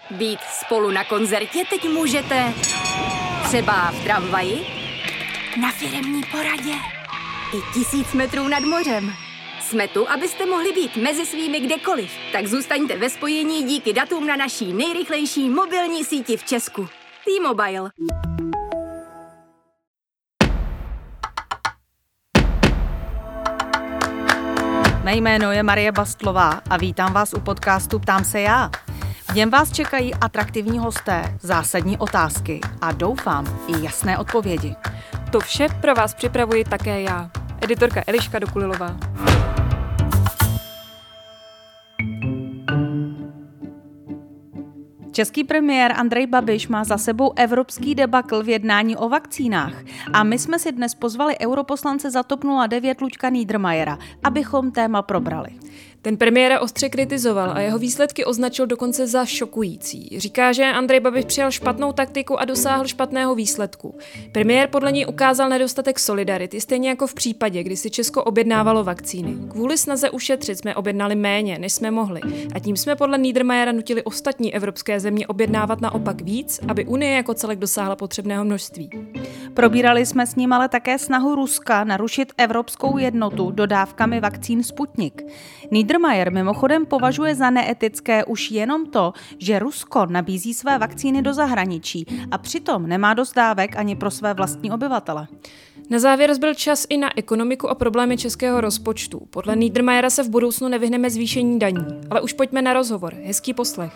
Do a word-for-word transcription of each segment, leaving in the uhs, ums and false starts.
Být spolu na koncertě teď můžete třeba v tramvaji, na firemní poradě i tisíc metrů nad mořem. Jsme tu, abyste mohli být mezi svými kdekoliv. Tak zůstaňte ve spojení díky datům na naší nejrychlejší mobilní síti v Česku. T-Mobile. Mé jméno je Marie Bastlová a vítám vás u podcastu Ptám se já. V něm vás čekají atraktivní hosté, zásadní otázky a doufám i jasné odpovědi. To vše pro vás připravuji také já, editorka Eliška Dokulilová. Český premiér Andrej Babiš má za sebou evropský debakl v jednání o vakcínách a my jsme si dnes pozvali europoslance za TOP nula devět Luďka Niedermayera, abychom téma probrali. Ten premiéra ostře kritizoval a jeho výsledky označil dokonce za šokující. Říká, že Andrej Babiš přijal špatnou taktiku a dosáhl špatného výsledku. Premiér podle něj ukázal nedostatek solidarity, stejně jako v případě, kdy si Česko objednávalo vakcíny. Kvůli snaze ušetřit jsme objednali méně, než jsme mohli. A tím jsme podle Niedermayera nutili ostatní evropské země objednávat naopak víc, aby Unie jako celek dosáhla potřebného množství. Probírali jsme s ním ale také snahu Ruska narušit evropskou jednotu dodávkami vakcín Sputnik. Niedermayer mimochodem považuje za neetické už jenom to, že Rusko nabízí své vakcíny do zahraničí a přitom nemá dost dávek ani pro své vlastní obyvatele. Na závěr zbyl čas i na ekonomiku a problémy českého rozpočtu. Podle Niedermayera se v budoucnu nevyhneme zvýšení daní. Ale už pojďme na rozhovor. Hezký poslech.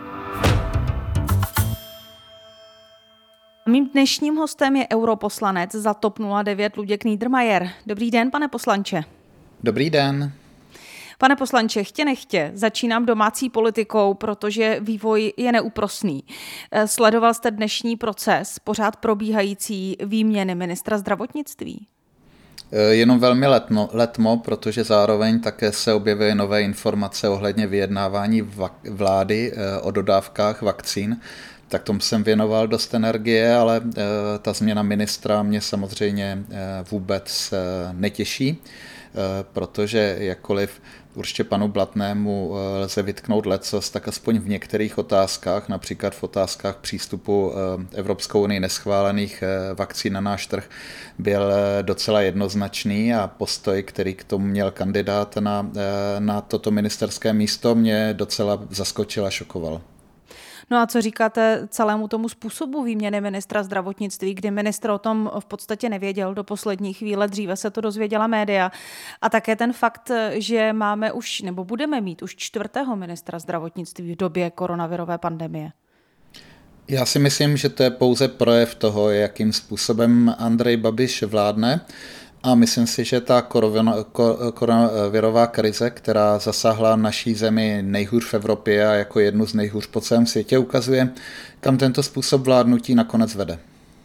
Mým dnešním hostem je europoslanec za TOP nula devět Luděk Niedermayer. Dobrý den, pane poslanče. Dobrý den. Pane poslanče, chtě nechtě, začínám domácí politikou, protože vývoj je neúprosný. Sledoval jste dnešní proces, pořád probíhající výměny ministra zdravotnictví? Jenom velmi letmo, letmo, protože zároveň také se objevily nové informace ohledně vyjednávání vlády o dodávkách vakcín. Tak tomu jsem věnoval dost energie, ale ta změna ministra mě samozřejmě vůbec netěší, protože jakkoliv určitě panu Blatnému lze vytknout lecos, tak aspoň v některých otázkách, například v otázkách přístupu Evropskou unii neschválených vakcín na náš trh, byl docela jednoznačný a postoj, který k tomu měl kandidát na, na toto ministerské místo, mě docela zaskočil a šokoval. No a co říkáte celému tomu způsobu výměny ministra zdravotnictví, kdy ministr o tom v podstatě nevěděl do poslední chvíle, dříve se to dozvěděla média. A také ten fakt, že máme už, nebo budeme mít už čtvrtého ministra zdravotnictví v době koronavirové pandemie. Já si myslím, že to je pouze projev toho, jakým způsobem Andrej Babiš vládne. A myslím si, že ta koronavirová krize, která zasáhla naší zemi nejhůř v Evropě a jako jednu z nejhůř po celém světě, ukazuje, kam tento způsob vládnutí nakonec vede.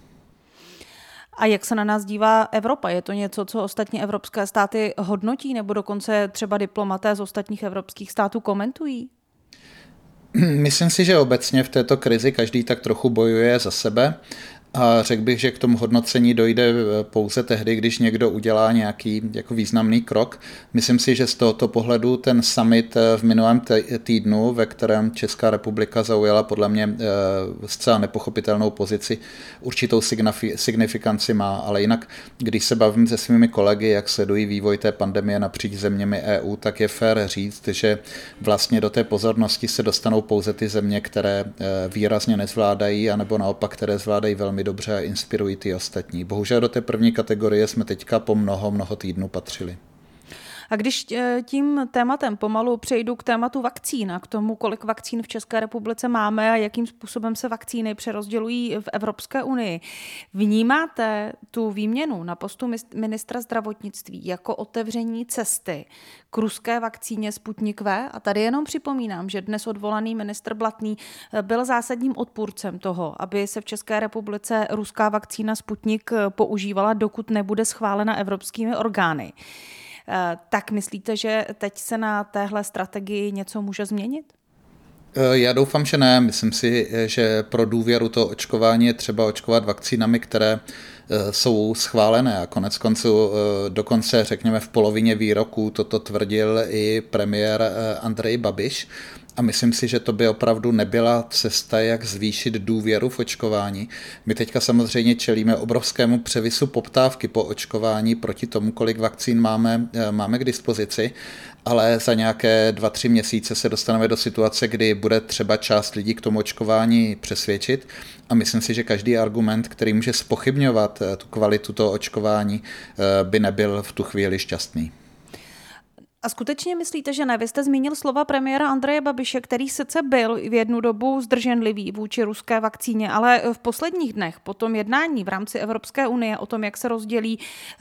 A jak se na nás dívá Evropa? Je to něco, co ostatní evropské státy hodnotí, nebo dokonce třeba diplomaté z ostatních evropských států komentují? Myslím si, že obecně v této krizi každý tak trochu bojuje za sebe. A řekl bych, že k tomu hodnocení dojde pouze tehdy, když někdo udělá nějaký jako významný krok. Myslím si, že z tohoto pohledu ten summit v minulém týdnu, ve kterém Česká republika zaujala podle mě zcela nepochopitelnou pozici, určitou signifikanci má, ale jinak, když se bavím se svými kolegy, jak sledují vývoj té pandemie napříč zeměmi E U, tak je fér říct, že vlastně do té pozornosti se dostanou pouze ty země, které výrazně nezvládají, anebo naopak, které zvládají velmi dobře a inspirují ty ostatní. Bohužel do té první kategorie jsme teďka po mnoho, mnoho týdnů patřili. A když tím tématem pomalu přejdu k tématu vakcín a k tomu, kolik vakcín v České republice máme a jakým způsobem se vakcíny přerozdělují v Evropské unii, vnímáte tu výměnu na postu ministra zdravotnictví jako otevření cesty k ruské vakcíně Sputnik V? A tady jenom připomínám, že dnes odvolaný ministr Blatný byl zásadním odpůrcem toho, aby se v České republice ruská vakcína Sputnik používala, dokud nebude schválena evropskými orgány. Tak myslíte, že teď se na téhle strategii něco může změnit? Já doufám, že ne. Myslím si, že pro důvěru toho očkování je třeba očkovat vakcínami, které jsou schválené a konec konců dokonce, řekněme, v polovině výroku toto tvrdil i premiér Andrej Babiš. a myslím si, že to by opravdu nebyla cesta, jak zvýšit důvěru v očkování. My teďka samozřejmě čelíme obrovskému převisu poptávky po očkování proti tomu, kolik vakcín máme, máme k dispozici, ale za nějaké dva, tři měsíce se dostaneme do situace, kdy bude třeba část lidí k tomu očkování přesvědčit a myslím si, že každý argument, který může zpochybňovat tu kvalitu toho očkování, by nebyl v tu chvíli šťastný. A skutečně myslíte, že ne? Vy jste zmínil slova premiéra Andreje Babiše, který sice byl v jednu dobu zdrženlivý vůči ruské vakcíně, ale v posledních dnech po tom jednání v rámci Evropské unie o tom, jak se rozdělí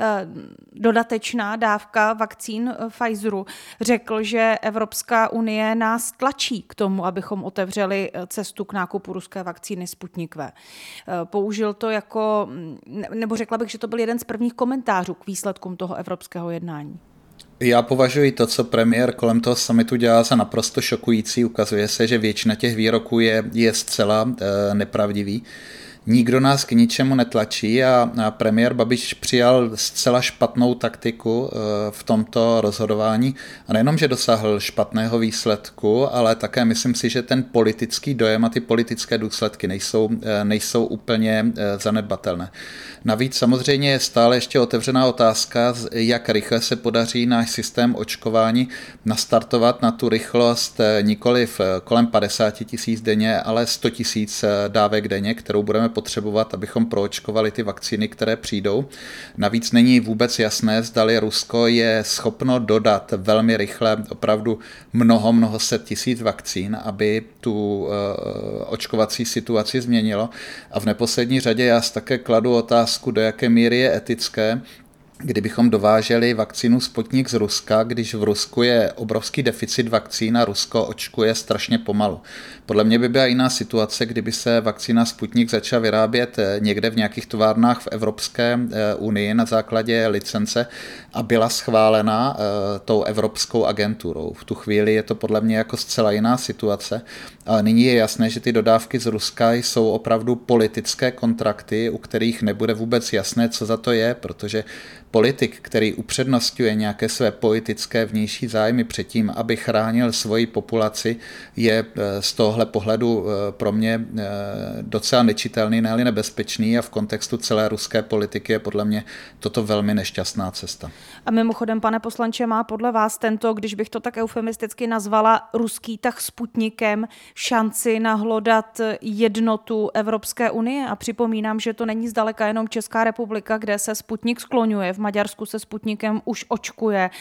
dodatečná dávka vakcín Pfizeru, řekl, že Evropská unie nás tlačí k tomu, abychom otevřeli cestu k nákupu ruské vakcíny Sputnik V. Použil to jako, nebo řekla bych, že to byl jeden z prvních komentářů k výsledkům toho evropského jednání. Já považuji to, co premiér kolem toho summitu dělá, za naprosto šokující. Ukazuje se, že většina těch výroků je, je zcela e, nepravdivý. Nikdo nás k ničemu netlačí a, a premiér Babiš přijal zcela špatnou taktiku e, v tomto rozhodování. A nejenom, že dosáhl špatného výsledku, ale také myslím si, že ten politický dojem a ty politické důsledky nejsou, e, nejsou úplně e, zanedbatelné. Navíc samozřejmě je stále ještě otevřená otázka, jak rychle se podaří náš systém očkování nastartovat na tu rychlost nikoliv kolem padesát tisíc denně, ale sto tisíc dávek denně, kterou budeme potřebovat, abychom proočkovali ty vakcíny, které přijdou. Navíc není vůbec jasné, zdali Rusko je schopno dodat velmi rychle opravdu mnoho, mnoho set tisíc vakcín, aby tu uh, očkovací situaci změnilo. A v neposlední řadě já si také kladu otázku, do jaké míry je etické, kdybychom dováželi vakcínu Sputnik z Ruska, když v Rusku je obrovský deficit vakcín a Rusko očkuje strašně pomalu. Podle mě by byla jiná situace, kdyby se vakcína Sputnik začala vyrábět někde v nějakých továrnách v Evropské unii na základě licence a byla schválena tou evropskou agenturou. V tu chvíli je to podle mě jako zcela jiná situace, ale nyní je jasné, že ty dodávky z Ruska jsou opravdu politické kontrakty, u kterých nebude vůbec jasné, co za to je, protože politik, který upřednostňuje nějaké své politické vnější zájmy předtím, aby chránil svoji populaci, je z tohohle pohledu pro mě docela nečitelný, ne-li nebezpečný a v kontextu celé ruské politiky je podle mě toto velmi nešťastná cesta. A mimochodem, pane poslanče, má podle vás tento, když bych to tak eufemisticky nazvala, ruský tah Sputnikem šanci nahlodat jednotu Evropské unie? A připomínám, že to není zdaleka jenom Česká republika, kde se Sputnik skloňuje. V Maďarsku se Sputnikem už očkuje.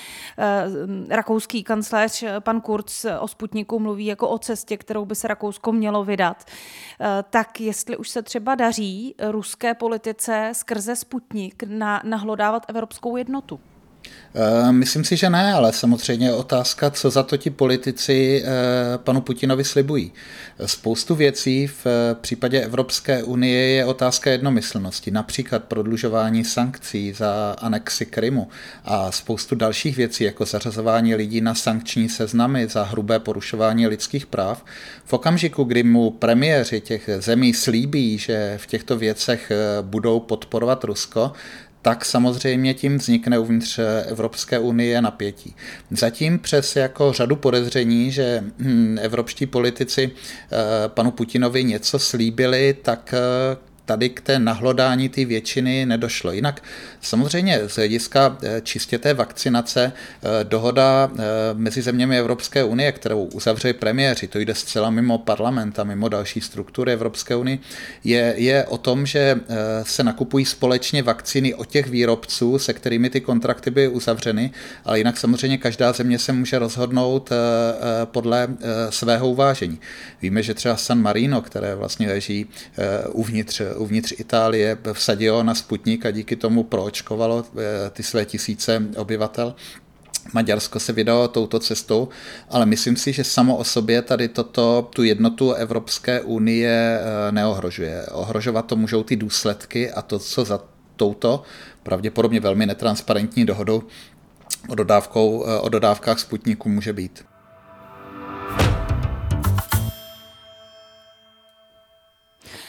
Rakouský kancléř pan Kurz o Sputniku mluví jako o cestě, kterou by se Rakousko mělo vydat. Tak jestli už se třeba daří ruské politice skrze Sputnik nahlodávat evropskou jednotu? Myslím si, že ne, ale samozřejmě je otázka, co za to ti politici panu Putinovi slibují. Spoustu věcí v případě Evropské unie je otázka jednomyslnosti, například prodlužování sankcí za anexi Krymu a spoustu dalších věcí, jako zařazování lidí na sankční seznamy za hrubé porušování lidských práv. V okamžiku, kdy mu premiéři těch zemí slíbí, že v těchto věcech budou podporovat Rusko, tak samozřejmě tím vznikne uvnitř Evropské unie napětí. Zatím přes jako řadu podezření, že evropští politici panu Putinovi něco slíbili, tak tady k té nahlodání té většiny nedošlo. Jinak samozřejmě z hlediska čistě té vakcinace dohoda mezi zeměmi Evropské unie, kterou uzavřeli premiéři, to jde zcela mimo parlament a mimo další struktury Evropské unie, je, je o tom, že se nakupují společně vakcíny od těch výrobců, se kterými ty kontrakty byly uzavřeny, ale jinak samozřejmě každá země se může rozhodnout podle svého uvážení. Víme, že třeba San Marino, které vlastně leží uvnitř uvnitř Itálie, vsadilo na Sputnik a díky tomu proočkovalo ty své tisíce obyvatel. Maďarsko se vydalo touto cestou, ale myslím si, že samo o sobě tady toto, tu jednotu Evropské unie neohrožuje. Ohrožovat to můžou ty důsledky a to, co za touto pravděpodobně velmi netransparentní dohodou o, dodávkou, o dodávkách Sputniku může být.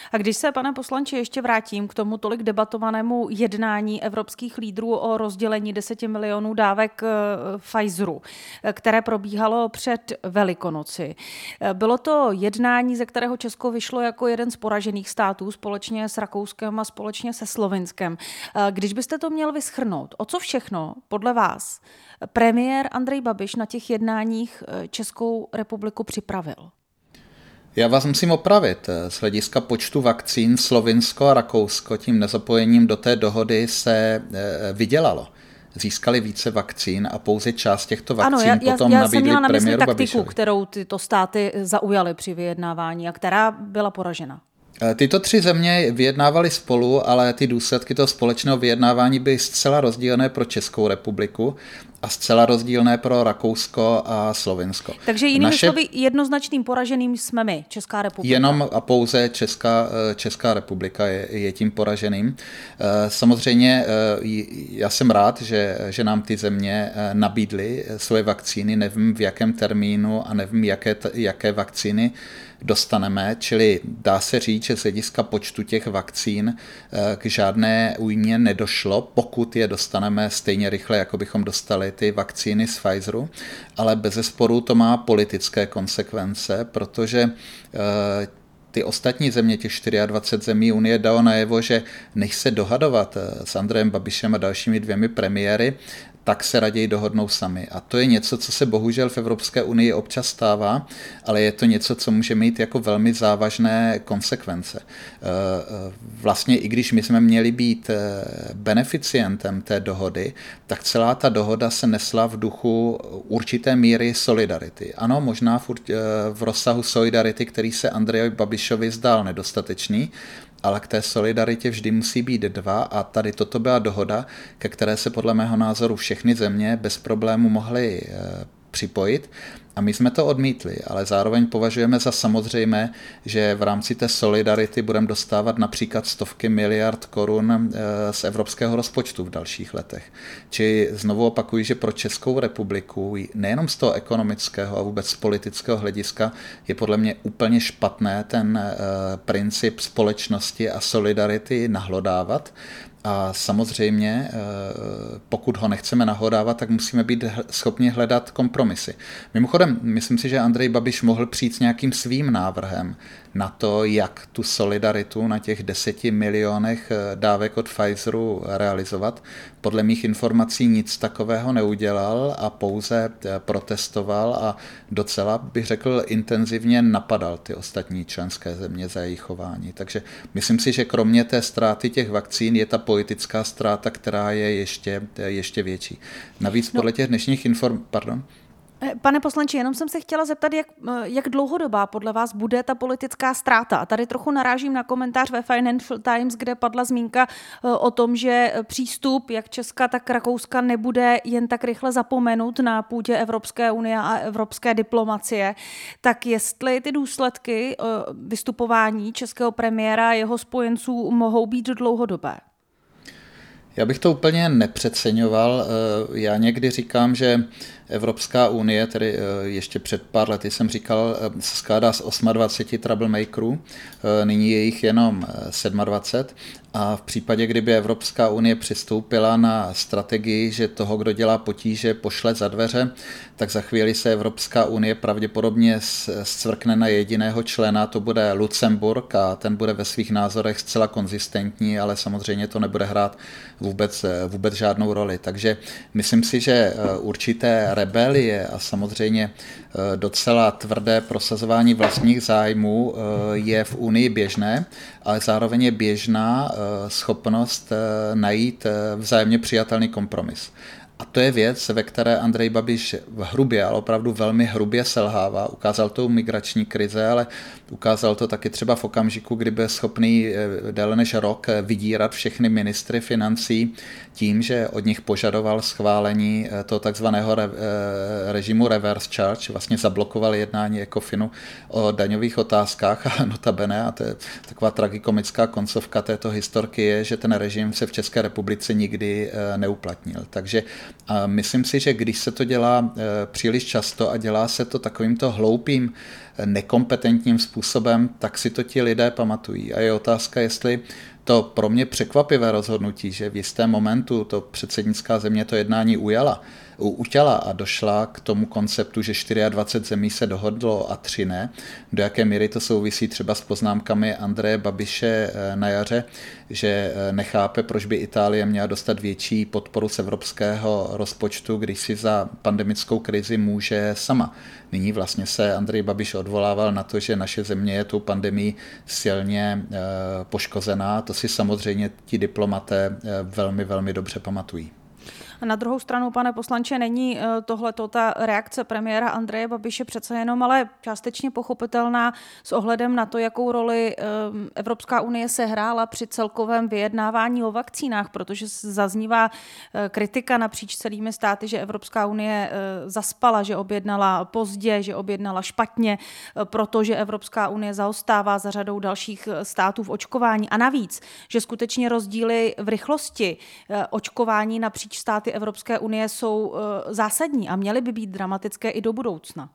A když se, pane poslanče, ještě vrátím k tomu tolik debatovanému jednání evropských lídrů o rozdělení deseti milionů dávek Pfizeru, které probíhalo před Velikonoci. Bylo to jednání, ze kterého Česko vyšlo jako jeden z poražených států společně s Rakouskem a společně se Slovinskem. Když byste to měl vyshrnout, o co všechno podle vás premiér Andrej Babiš na těch jednáních Českou republiku připravil? Já vás musím opravit. Z hlediska počtu vakcín Slovinsko a Rakousko tím nezapojením do té dohody se vydělalo. Získali více vakcín a pouze část těchto vakcín ano, já, potom já, já nabídli premiéru Babišovi. Já jsem měla na mysli taktiku, kterou tyto státy zaujaly při vyjednávání a která byla poražena. Tyto tři země vyjednávaly spolu, ale ty důsledky toho společného vyjednávání byly zcela rozdílné pro Českou republiku a zcela rozdílné pro Rakousko a Slovinsko. Takže jinými Naše... slovy jednoznačným poraženým jsme my, Česká republika. Jenom a pouze Česká, Česká republika je, je tím poraženým. Samozřejmě já jsem rád, že, že nám ty země nabídly svoje vakcíny, nevím v jakém termínu a nevím, jaké, jaké vakcíny dostaneme, čili dá se říct, že z hlediska počtu těch vakcín k žádné újmě nedošlo, pokud je dostaneme stejně rychle, jako bychom dostali ty vakcíny z Pfizeru, ale bezesporu to má politické konsekvence, protože ty ostatní země, těch dvacet čtyři zemí Unie, dalo najevo, že než se dohadovat s Andrejem Babišem a dalšími dvěmi premiéry, tak se raději dohodnou sami. A to je něco, co se bohužel v Evropské unii občas stává, ale je to něco, co může mít jako velmi závažné konsekvence. Vlastně i když my jsme měli být beneficientem té dohody, tak celá ta dohoda se nesla v duchu určité míry solidarity. Ano, možná v, v rozsahu solidarity, který se Andrejovi Babišovi zdál nedostatečný, ale k té solidaritě vždy musí být dva a tady toto byla dohoda, ke které se podle mého názoru všechny země bez problému mohly připojit a my jsme to odmítli, ale zároveň považujeme za samozřejmé, že v rámci té solidarity budeme dostávat například stovky miliard korun z evropského rozpočtu v dalších letech. Či znovu opakuju, že pro Českou republiku nejenom z toho ekonomického a vůbec z politického hlediska je podle mě úplně špatné ten princip společnosti a solidarity nahlodávat. A samozřejmě, pokud ho nechceme nahodávat, tak musíme být schopni hledat kompromisy. Mimochodem, myslím si, že Andrej Babiš mohl přijít s nějakým svým návrhem na to, jak tu solidaritu na těch deseti milionech dávek od Pfizeru realizovat. Podle mých informací nic takového neudělal a pouze protestoval a docela, bych řekl, intenzivně napadal ty ostatní členské země za jejich chování. Takže myslím si, že kromě té ztráty těch vakcín je ta politická ztráta, která je ještě, ještě větší. Navíc podle těch dnešních informací... Pardon? Pane poslanče, jenom jsem se chtěla zeptat, jak, jak dlouhodobá podle vás bude ta politická ztráta. A tady trochu narážím na komentář ve Financial Times, kde padla zmínka o tom, že přístup jak Česka, tak Rakouska nebude jen tak rychle zapomenut na půdě Evropské unie a evropské diplomacie. Tak jestli ty důsledky vystupování českého premiéra a jeho spojenců mohou být dlouhodobé? Já bych to úplně nepřeceňoval. Já někdy říkám, že Evropská unie, tedy ještě před pár lety jsem říkal, se skládá z dvacet osm troublemakerů, nyní je jich jenom dvacet sedm a v případě, kdyby Evropská unie přistoupila na strategii, že toho, kdo dělá potíže, pošle za dveře, tak za chvíli se Evropská unie pravděpodobně scvrkne na jediného člena, to bude Lucemburk a ten bude ve svých názorech zcela konzistentní, ale samozřejmě to nebude hrát vůbec, vůbec žádnou roli. Takže myslím si, že určité rebelie a samozřejmě docela tvrdé prosazování vlastních zájmů je v Unii běžné, ale zároveň je běžná schopnost najít vzájemně přijatelný kompromis. A to je věc, ve které Andrej Babiš hrubě, ale opravdu velmi hrubě selhává. Ukázal to u migrační krize, ale ukázal to taky třeba v okamžiku, kdy byl schopný déle než rok vydírat všechny ministry financí tím, že od nich požadoval schválení toho takzvaného režimu reverse charge, vlastně zablokoval jednání Ecofinu o daňových otázkách a notabene, a to je taková tragikomická koncovka této historky je, že ten režim se v České republice nikdy neuplatnil. Takže A myslím si, že když se to dělá příliš často a dělá se to takovýmto hloupým, nekompetentním způsobem, tak si to ti lidé pamatují. A je otázka, jestli to pro mě překvapivé rozhodnutí, že v jistém momentu to předsednická země to jednání ujala, utěla a došla k tomu konceptu, že dvacet čtyři zemí se dohodlo a tři ne. Do jaké míry to souvisí třeba s poznámkami Andreje Babiše na jaře, že nechápe, proč by Itálie měla dostat větší podporu z evropského rozpočtu, když si za pandemickou krizi může sama. Nyní vlastně se Andrej Babiš odvolával na to, že naše země je tou pandemií silně poškozená. To si samozřejmě ti diplomaté velmi, velmi dobře pamatují. A na druhou stranu, pane poslanče, není tohleto ta reakce premiéra Andreje Babiše přece jenom ale částečně pochopitelná s ohledem na to, jakou roli Evropská unie sehrála při celkovém vyjednávání o vakcínách, protože zaznívá kritika napříč celými státy, že Evropská unie zaspala, že objednala pozdě, že objednala špatně, protože Evropská unie zaostává za řadou dalších států v očkování. A navíc, že skutečně rozdíly v rychlosti očkování napříč státy Evropské unie jsou zásadní a měly by být dramatické i do budoucna.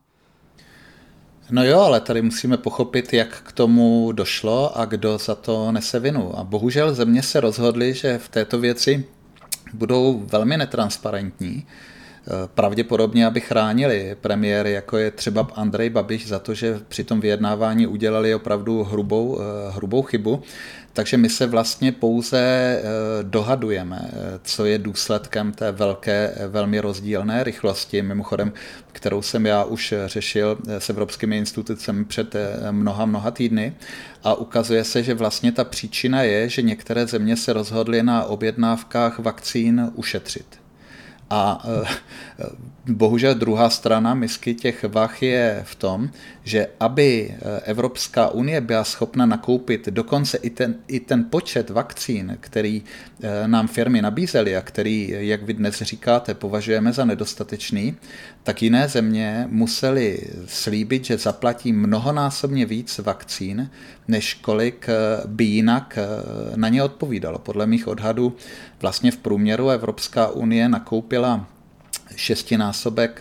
No jo, ale tady musíme pochopit, jak k tomu došlo a kdo za to nese vinu. A bohužel země se rozhodly, že v této věci budou velmi netransparentní. Pravděpodobně, aby chránili premiéry, jako je třeba Andrej Babiš, za to, že při tom vyjednávání udělali opravdu hrubou, hrubou chybu. Takže my se vlastně pouze dohadujeme, co je důsledkem té velké, velmi rozdílné rychlosti, mimochodem, kterou jsem já už řešil s evropskými institucemi před mnoha, mnoha týdny. A ukazuje se, že vlastně ta příčina je, že některé země se rozhodly na objednávkách vakcín ušetřit. A bohužel druhá strana misky těch vah je v tom, že aby Evropská unie byla schopna nakoupit dokonce i ten, i ten počet vakcín, který nám firmy nabízely a který, jak vy dnes říkáte, považujeme za nedostatečný, tak jiné země musely slíbit, že zaplatí mnohonásobně víc vakcín, než kolik by jinak na ně odpovídalo. Podle mých odhadů vlastně v průměru Evropská unie nakoupila šestinásobek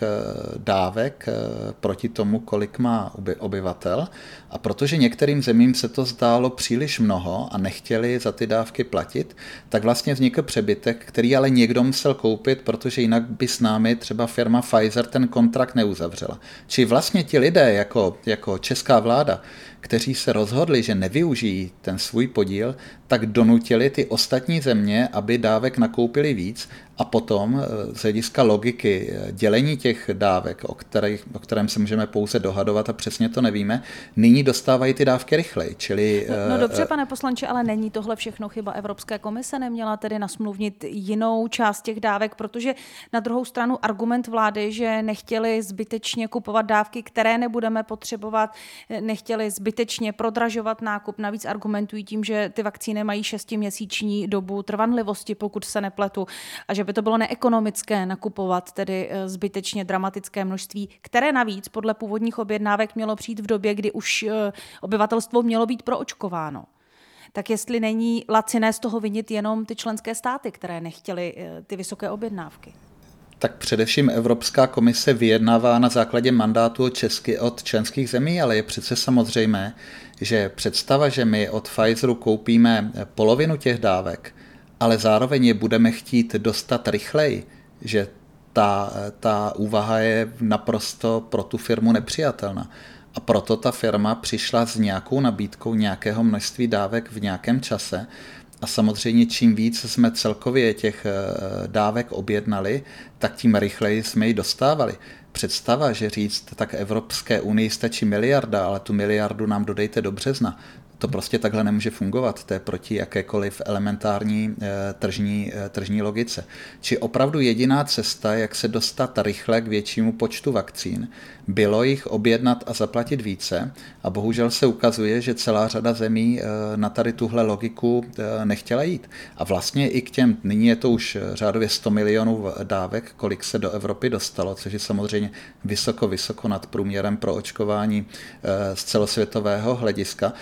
dávek proti tomu, kolik má obyvatel. A protože některým zemím se to zdálo příliš mnoho a nechtěli za ty dávky platit, tak vlastně vznikl přebytek, který ale někdo musel koupit, protože jinak by s námi třeba firma Pfizer ten kontrakt neuzavřela. Či vlastně ti lidé jako, jako česká vláda, kteří se rozhodli, že nevyužijí ten svůj podíl, tak donutili ty ostatní země, aby dávek nakoupili víc a potom z hlediska logiky dělení těch dávek, o, kterých, o kterém se můžeme pouze dohadovat a přesně to nevíme, nyní dostávají ty dávky rychleji. Čili, no, no dobře, pane poslanče, ale není tohle všechno chyba Evropské komise? Neměla tedy nasmluvnit jinou část těch dávek, protože na druhou stranu argument vlády, že nechtěli zbytečně kupovat dávky, které nebudeme potřebovat, nechtěli zbytečně prodražovat nákup, navíc argumentují tím, že ty vakcíny mají šestiměsíční dobu trvanlivosti, pokud se nepletu, a že by to bylo neekonomické nakupovat tedy zbytečně dramatické množství, které navíc podle původních objednávek mělo přijít v době, kdy už obyvatelstvo mělo být proočkováno. Tak jestli není laciné z toho vinit jenom ty členské státy, které nechtěly ty vysoké objednávky? Tak především Evropská komise vyjednává na základě mandátu Česky od členských zemí, ale je přece samozřejmé, že představa, že my od Pfizeru koupíme polovinu těch dávek, ale zároveň je budeme chtít dostat rychleji, že ta, ta úvaha je naprosto pro tu firmu nepřijatelná. A proto ta firma přišla s nějakou nabídkou nějakého množství dávek v nějakém čase. A samozřejmě čím víc jsme celkově těch dávek objednali, tak tím rychleji jsme ji dostávali. Představa, že říct, tak Evropské unii stačí miliarda, ale tu miliardu nám dodejte do března, to prostě takhle nemůže fungovat, to je proti jakékoliv elementární e, tržní, e, tržní logice. Či opravdu jediná cesta, jak se dostat rychle k většímu počtu vakcín, bylo jich objednat a zaplatit více a bohužel se ukazuje, že celá řada zemí e, na tady tuhle logiku e, nechtěla jít. A vlastně i k těm, nyní je to už řádově sto milionů dávek, kolik se do Evropy dostalo, což je samozřejmě vysoko, vysoko nad průměrem pro očkování e, z celosvětového hlediska, tak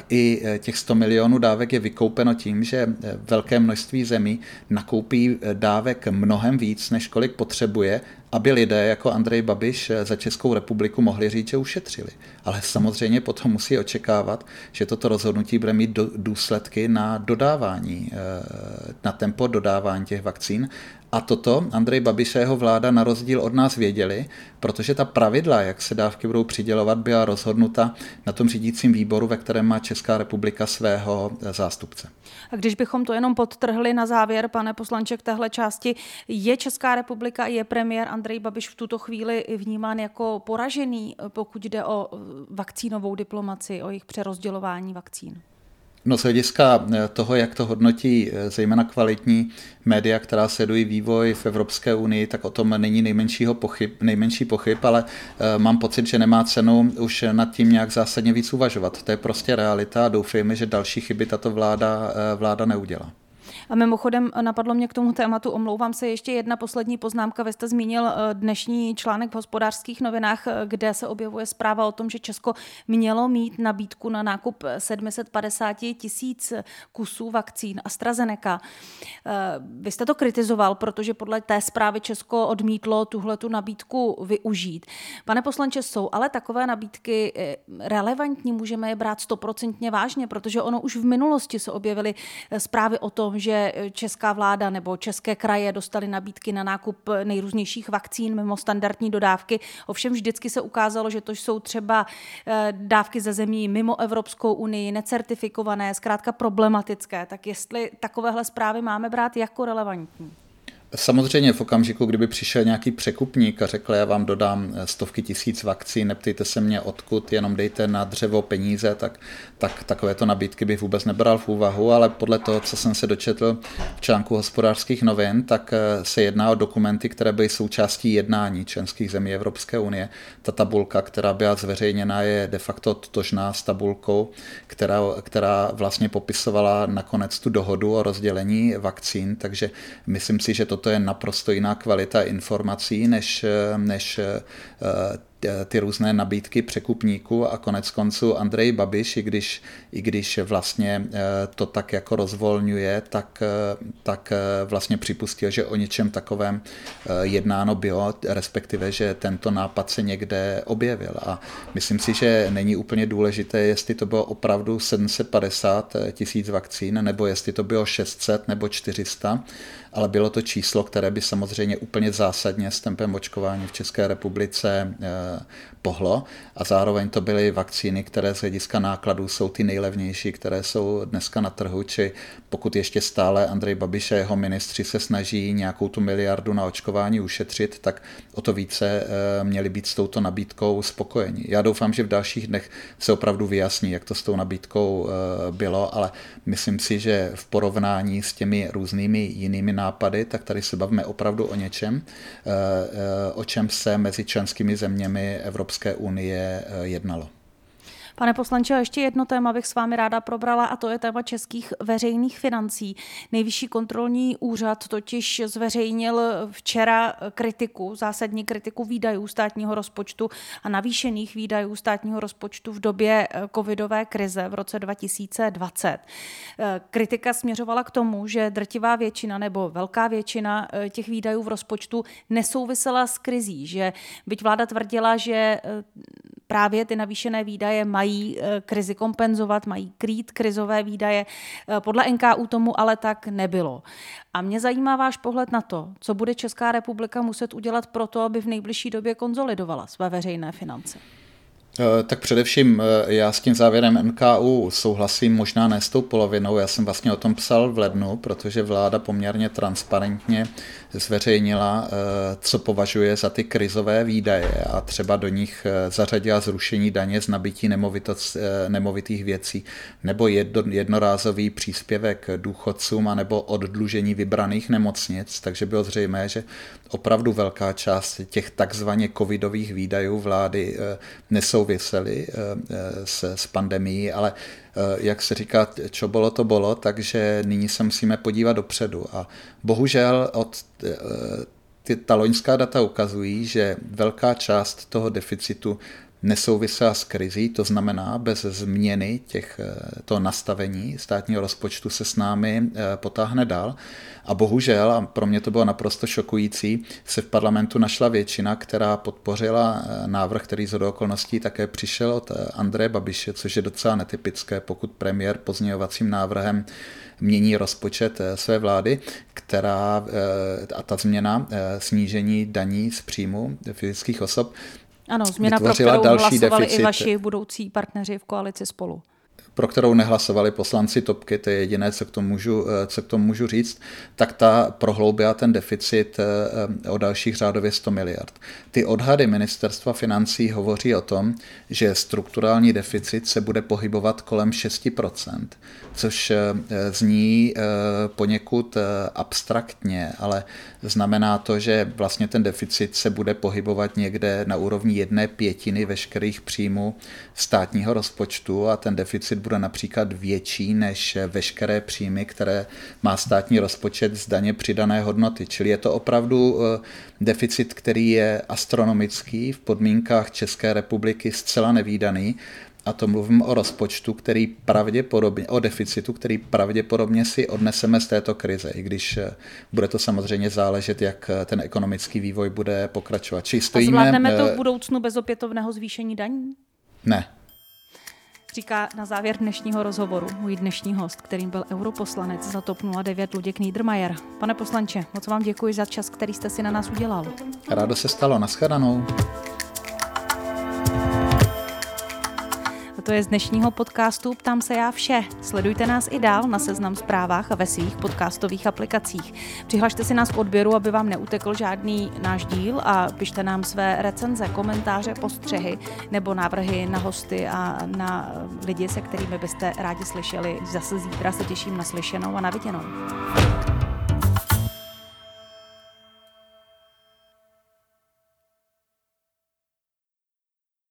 i těch sto milionů dávek je vykoupeno tím, že velké množství zemí nakoupí dávek mnohem víc, než kolik potřebuje, aby lidé jako Andrej Babiš za Českou republiku mohli říct, že ušetřili. Ale samozřejmě potom musí očekávat, že toto rozhodnutí bude mít důsledky na dodávání, na tempo dodávání těch vakcín. A toto Andrej Babiš a jeho vláda na rozdíl od nás věděli, protože ta pravidla, jak se dávky budou přidělovat, byla rozhodnuta na tom řídícím výboru, ve kterém má Česká republika svého zástupce. A když bychom to jenom podtrhli na závěr, pane poslanče, k téhle části, je Česká republika, je premiér Andrej Babiš v tuto chvíli vnímán jako poražený, pokud jde o vakcínovou diplomaci, o jejich přerozdělování vakcín? No z hlediska toho, jak to hodnotí zejména kvalitní média, která sledují vývoj v Evropské unii, tak o tom není nejmenšího pochyb, nejmenší pochyb, ale mám pocit, že nemá cenu už nad tím nějak zásadně víc uvažovat. To je prostě realita a doufejme, že další chyby tato vláda, vláda neudělá. A mimochodem napadlo mě k tomu tématu, omlouvám se, ještě jedna poslední poznámka. Vy jste zmínil dnešní článek v Hospodářských novinách, kde se objevuje zpráva o tom, že Česko mělo mít nabídku na nákup sedm set padesát tisíc kusů vakcín AstraZeneca. Vy jste to kritizoval, protože podle té zprávy Česko odmítlo tuhletu nabídku využít. Pane poslanče, jsou ale takové nabídky relevantní, můžeme je brát stoprocentně vážně, protože ono už v minulosti se objevily zprávy o tom, že česká vláda nebo české kraje dostaly nabídky na nákup nejrůznějších vakcín mimo standardní dodávky. Ovšem vždycky se ukázalo, že to jsou třeba dávky ze zemí mimo Evropskou unii, necertifikované, zkrátka problematické. Tak jestli takovéhle zprávy máme brát jako relevantní? Samozřejmě v okamžiku, kdyby přišel nějaký překupník a řekl, já vám dodám stovky tisíc vakcín, neptejte se mě odkud, jenom dejte na dřevo peníze, tak, tak takovéto nabídky bych vůbec nebral v úvahu, ale podle toho, co jsem se dočetl v článku Hospodářských novin, tak se jedná o dokumenty, které byly součástí jednání členských zemí Evropské unie. Ta tabulka, která byla zveřejněna, je de facto totožná s tabulkou, která, která vlastně popisovala nakonec tu dohodu o rozdělení vakcín, takže myslím si, že to to je naprosto jiná kvalita informací než, než ty různé nabídky překupníků a konec konců Andrej Babiš, i když, i když vlastně to tak jako rozvolňuje, tak, tak vlastně připustil, že o něčem takovém jednáno bylo, respektive, že tento nápad se někde objevil. A myslím si, že není úplně důležité, jestli to bylo opravdu sedm set padesát tisíc vakcín, nebo jestli to bylo šest set nebo čtyři sta, ale bylo to číslo, které by samozřejmě úplně zásadně s tempem očkování v České republice pohlo a zároveň to byly vakcíny, které z hlediska nákladů jsou ty nejlevnější, které jsou dneska na trhu, či pokud ještě stále Andrej Babiš a jeho ministři se snaží nějakou tu miliardu na očkování ušetřit, tak o to více měli být s touto nabídkou spokojeni. Já doufám, že v dalších dnech se opravdu vyjasní, jak to s tou nabídkou bylo, ale myslím si, že v porovnání s těmi různými jinými nápady, tak tady se bavíme opravdu o něčem, o čem se mezi členskými zeměmi Evropské unie jednalo. Pane poslanče, ještě jedno téma bych s vámi ráda probrala a to je téma českých veřejných financí. Nejvyšší kontrolní úřad totiž zveřejnil včera kritiku, zásadní kritiku výdajů státního rozpočtu a navýšených výdajů státního rozpočtu v době covidové krize v roce dva tisíce dvacet. Kritika směřovala k tomu, že drtivá většina nebo velká většina těch výdajů v rozpočtu nesouvisela s krizí, že byť vláda tvrdila, že právě ty navýšené výdaje mají krizi kompenzovat, mají krýt krizové výdaje. Podle N K U tomu ale tak nebylo. A mě zajímá váš pohled na to, co bude Česká republika muset udělat pro to, aby v nejbližší době konzolidovala své veřejné finance. Tak především já s tím závěrem N K U souhlasím, možná ne s tou polovinou. Já jsem vlastně o tom psal v lednu, protože vláda poměrně transparentně zveřejnila, co považuje za ty krizové výdaje a třeba do nich zařadila zrušení daně z nabytí nemovitých věcí nebo jednorázový příspěvek důchodcům a nebo oddlužení vybraných nemocnic, takže bylo zřejmé, že opravdu velká část těch takzvaně covidových výdajů vlády nesouvisely s, s pandemií, ale jak se říká, čo bylo, to bylo, takže nyní se musíme podívat dopředu. A bohužel od, ty, ta loňská data ukazují, že velká část toho deficitu nesouvisela s krizí, to znamená bez změny těch, toho nastavení státního rozpočtu se s námi potáhne dál. A bohužel, a pro mě to bylo naprosto šokující, se v parlamentu našla většina, která podpořila návrh, který shodou okolností také přišel od Andreje Babiše, což je docela netypické, pokud premiér pozměňovacím návrhem mění rozpočet své vlády, která a ta změna snížení daní z příjmu fyzických osob ano, změna, pro kterou hlasovali deficit, i vaši budoucí partneři v koalici Spolu. Pro kterou nehlasovali poslanci Topky, to je jediné, co k tomu můžu, co k tomu můžu říct, tak ta prohloubila ten deficit o dalších řádově sto miliard. Ty odhady ministerstva financí hovoří o tom, že strukturální deficit se bude pohybovat kolem šest procent, což zní poněkud abstraktně, ale znamená to, že vlastně ten deficit se bude pohybovat někde na úrovni jedné pětiny veškerých příjmů státního rozpočtu a ten deficit bude například větší než veškeré příjmy, které má státní rozpočet z daně přidané hodnoty. Čili je to opravdu deficit, který je astronomický, v podmínkách České republiky zcela nevídaný. A to mluvím o rozpočtu, který pravděpodobně, o deficitu, který pravděpodobně si odneseme z této krize, i když bude to samozřejmě záležet, jak ten ekonomický vývoj bude pokračovat. Či stojíme, a zvládneme to v budoucnu bez opětovného zvýšení daní? Ne. Říká na závěr dnešního rozhovoru můj dnešní host, kterým byl europoslanec za TOP nula devět Luděk Niedermayer. Pane poslanče, moc vám děkuji za čas, který jste si na nás udělal. Rádo se stalo, nashledanou. To je z dnešního podcastu Ptám se já vše. Sledujte nás i dál na Seznam Zprávách a ve svých podcastových aplikacích. Přihlašte si nás k odběru, aby vám neutekl žádný náš díl a pište nám své recenze, komentáře, postřehy nebo návrhy na hosty a na lidi, se kterými byste rádi slyšeli. Zase zítra se těším na slyšenou a na viděnou.